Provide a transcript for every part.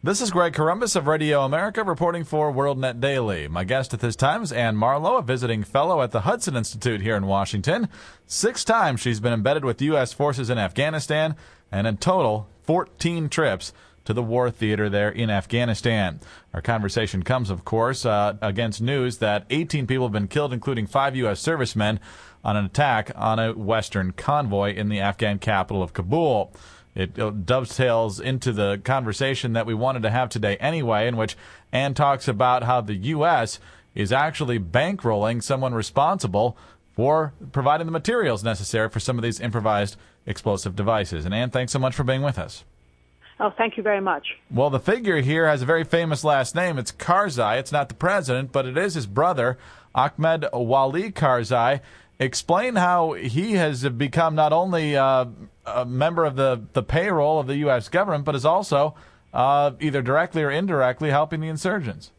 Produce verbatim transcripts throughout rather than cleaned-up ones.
This is Greg Corombos of Radio America reporting for WorldNet Daily. My guest at this time is Anne Marlowe, a visiting fellow at the Hudson Institute here in Washington. Six times she's been embedded with U S forces in Afghanistan, and in total, fourteen trips to the war theater there in Afghanistan. Our conversation comes, of course, uh, against news that eighteen people have been killed, including five U S servicemen, on an attack on a Western convoy in the Afghan capital of Kabul. It dovetails into the conversation that we wanted to have today anyway, in which Anne talks about how the U S is actually bankrolling someone responsible for providing the materials necessary for some of these improvised explosive devices. And Anne, thanks so much for being with us. Oh, thank you very much. Well, the figure here has a very famous last name. It's Karzai. It's not the president, but it is his brother, Ahmed Wali Karzai. Explain how he has become not only uh, a member of the, the payroll of the U S government, but is also uh, either directly or indirectly helping the insurgents.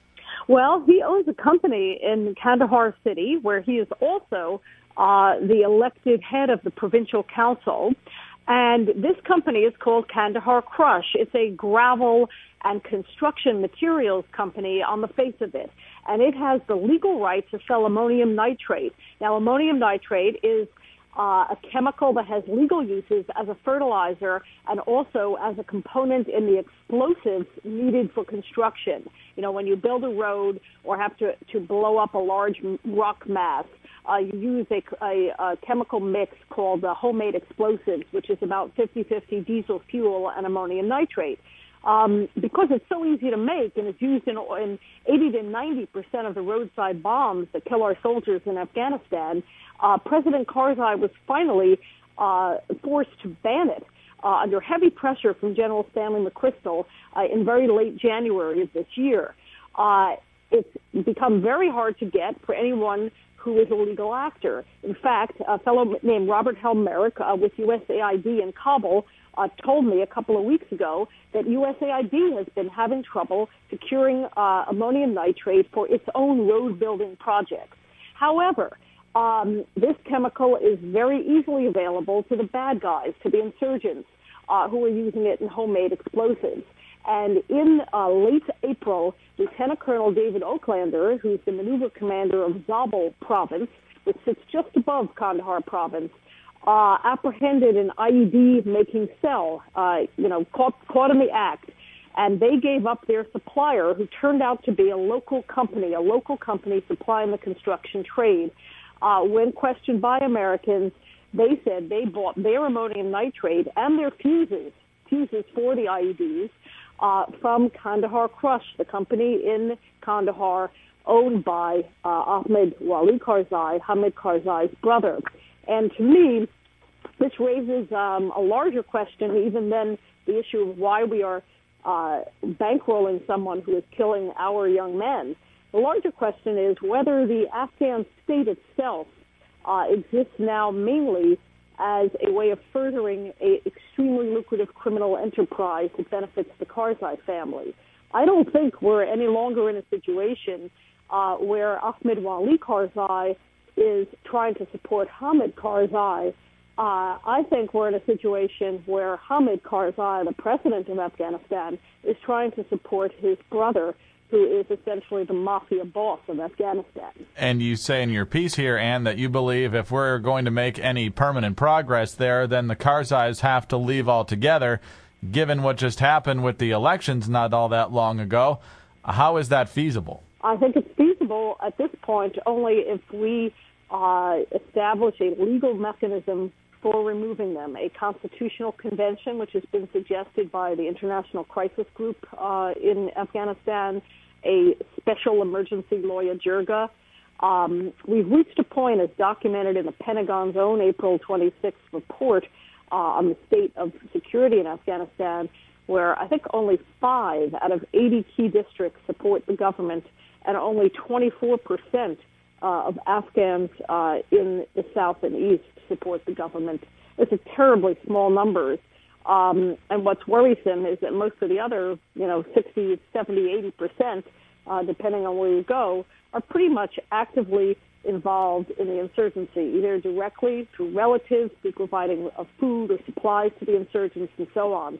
Well, he owns a company in Kandahar City where he is also uh, the elected head of the provincial council. And this company is called Kandahar Crush. It's a gravel and construction materials company on the face of it. And it has the legal right to sell ammonium nitrate. Now, ammonium nitrate is uh, a chemical that has legal uses as a fertilizer and also as a component in the explosives needed for construction. You know, when you build a road or have to, to blow up a large rock mass, Uh, you use a, a, a chemical mix called uh, homemade explosives, which is about fifty-fifty diesel fuel and ammonium nitrate. Um, because it's so easy to make and it's used in, in eighty to ninety percent of the roadside bombs that kill our soldiers in Afghanistan, uh, President Karzai was finally uh, forced to ban it uh, under heavy pressure from General Stanley McChrystal uh, in very late January of this year. Uh, it's become very hard to get for anyone who is a legal actor. In fact, a fellow named Robert Helmerich uh, with U S A I D in Kabul uh, told me a couple of weeks ago that U S A I D has been having trouble securing uh, ammonium nitrate for its own road-building projects. However, um, this chemical is very easily available to the bad guys, to the insurgents uh, who are using it in homemade explosives. And in uh, late April, Lieutenant Colonel David Oaklander, who's the maneuver commander of Zabul province, which sits just above Kandahar province, uh, apprehended an I E D-making cell, uh, you know, caught, caught in the act. And they gave up their supplier, who turned out to be a local company, a local company supplying the construction trade. Uh, when questioned by Americans, they said they bought their ammonium nitrate and their fuses, fuses for the I E Ds, Uh, from Kandahar Crush, the company in Kandahar owned by uh, Ahmed Wali Karzai, Hamid Karzai's brother. And to me, this raises um, a larger question even than the issue of why we are uh, bankrolling someone who is killing our young men. The larger question is whether the Afghan state itself uh, exists now mainly as a way of furthering an extremely lucrative criminal enterprise that benefits the Karzai family. I don't think we're any longer in a situation uh, where Ahmed Wali Karzai is trying to support Hamid Karzai. Uh, I think we're in a situation where Hamid Karzai, the president of Afghanistan, is trying to support his brother, who is essentially the mafia boss of Afghanistan. And you say in your piece here, Anne, that you believe if we're going to make any permanent progress there, then the Karzais have to leave altogether. Given what just happened with the elections not all that long ago, how is that feasible? I think it's feasible at this point only if we uh, establish a legal mechanism for removing them, a constitutional convention, which has been suggested by the International Crisis Group uh, in Afghanistan, a special emergency lawyer, Jirga. Um, we've reached a point, as documented in the Pentagon's own April twenty-sixth report uh, on the state of security in Afghanistan, where I think only five out of eighty key districts support the government, and only twenty-four percent uh, of Afghans uh, in the south and east support the government. It's a terribly small numbers. Um, and what's worrisome is that most of the other, you know, sixty, seventy, eighty percent, uh, depending on where you go, are pretty much actively involved in the insurgency, either directly through relatives, through providing of food or supplies to the insurgents and so on.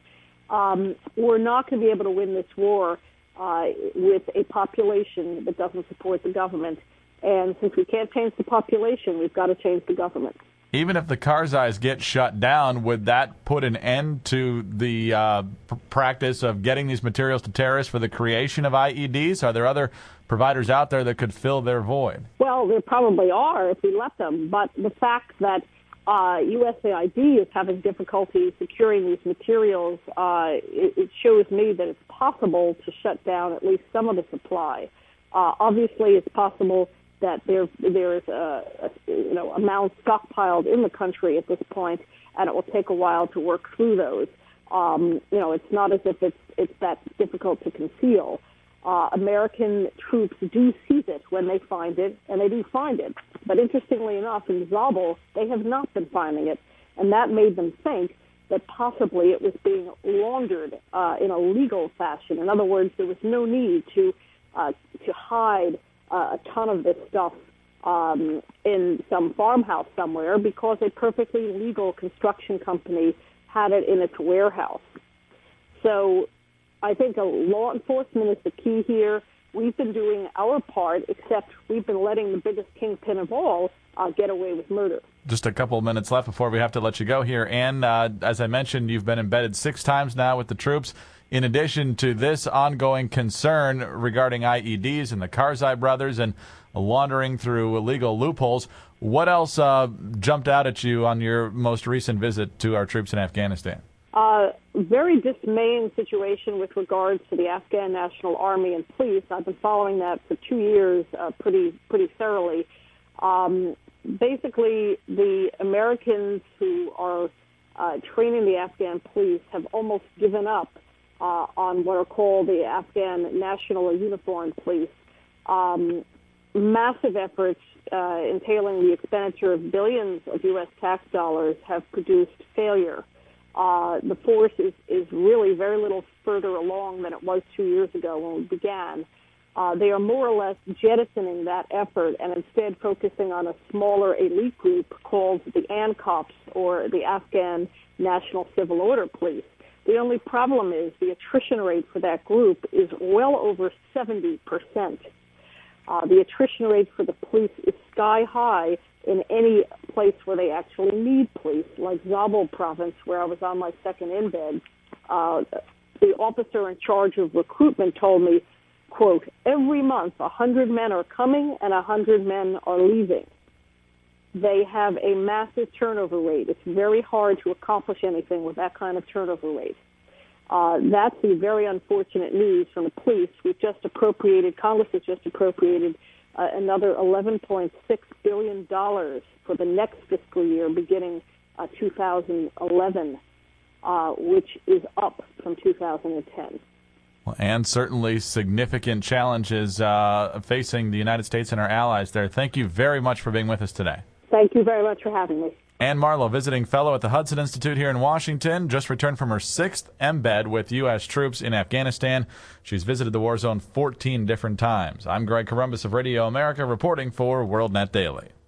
Um, we're not going to be able to win this war uh, with a population that doesn't support the government. And since we can't change the population, we've got to change the government. Even if the Karzais get shut down, would that put an end to the uh, pr- practice of getting these materials to terrorists for the creation of I E Ds? Are there other providers out there that could fill their void? Well, there probably are if we let them. But the fact that uh, U S A I D is having difficulty securing these materials, uh, it, it shows me that it's possible to shut down at least some of the supply. Uh, obviously, it's possible that there there is a, a you know amount stockpiled in the country at this point, and it will take a while to work through those. Um, you know, it's not as if it's it's that difficult to conceal. Uh, American troops do seize it when they find it, and they do find it. But interestingly enough, in Zabul, they have not been finding it, and that made them think that possibly it was being laundered uh, in a legal fashion. In other words, there was no need to uh, to hide Uh, a ton of this stuff um, in some farmhouse somewhere because a perfectly legal construction company had it in its warehouse. So I think uh, law enforcement is the key here. We've been doing our part, except we've been letting the biggest kingpin of all uh, get away with murder. Just a couple of minutes left before we have to let you go here. And uh, as I mentioned, you've been embedded six times now with the troops. In addition to this ongoing concern regarding I E Ds and the Karzai brothers and laundering through illegal loopholes, what else uh, jumped out at you on your most recent visit to our troops in Afghanistan? Uh, very dismaying situation with regards to the Afghan National Army and police. I've been following that for two years uh, pretty pretty thoroughly. Um, basically, the Americans who are uh, training the Afghan police have almost given up Uh, on what are called the Afghan National Uniformed Police. Um, massive efforts uh, entailing the expenditure of billions of U S tax dollars have produced failure. Uh, the force is, is really very little further along than it was two years ago when we began. Uh, they are more or less jettisoning that effort and instead focusing on a smaller elite group called the ANCOPs, or the Afghan National Civil Order Police. The only problem is the attrition rate for that group is well over seventy percent. Uh, the attrition rate for the police is sky high in any place where they actually need police, like Zabul province, where I was on my second embed. Uh, the officer in charge of recruitment told me, quote, every month a hundred men are coming and a hundred men are leaving. They have a massive turnover rate. It's very hard to accomplish anything with that kind of turnover rate. Uh, that's the very unfortunate news from the police. We've just appropriated, Congress has just appropriated uh, another eleven point six billion dollars for the next fiscal year beginning uh, two thousand eleven, uh, which is up from two thousand ten. Well, and certainly significant challenges uh, facing the United States and our allies there. Thank you very much for being with us today. Thank you very much for having me. Ann Marlowe, visiting fellow at the Hudson Institute here in Washington, just returned from her sixth embed with U S troops in Afghanistan. She's visited the war zone fourteen different times. I'm Greg Corombos of Radio America, reporting for WorldNet Daily.